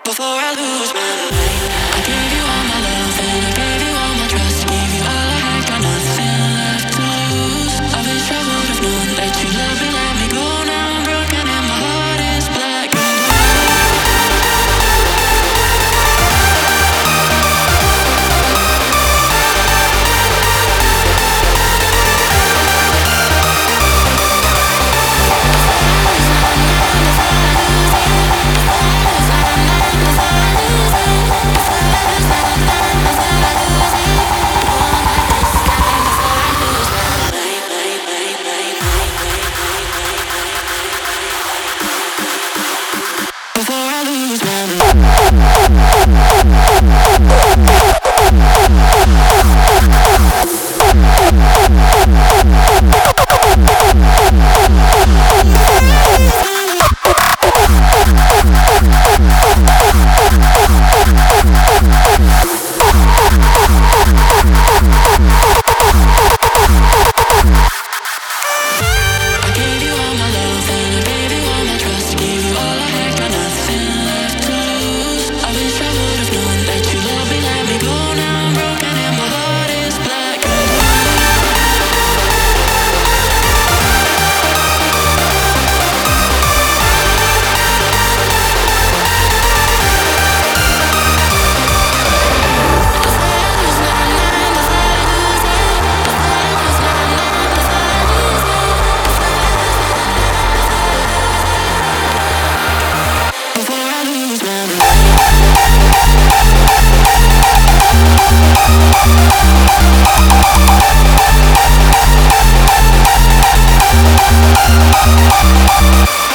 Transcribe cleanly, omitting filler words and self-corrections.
before I lose my mind. I gave you all my love and I gave you all my trust. Gave you all I had, got nothing left to lose. I wish I would have known that you love me, let me go. Now I'm broken and my heart is black and before I lose my I gave you all my love and I gave you all my trust. Gave you all I had, got nothing left to lose. I wish I would have known that you love me, let me go. Now I'm broken and my heart is black. Before I lose my mind.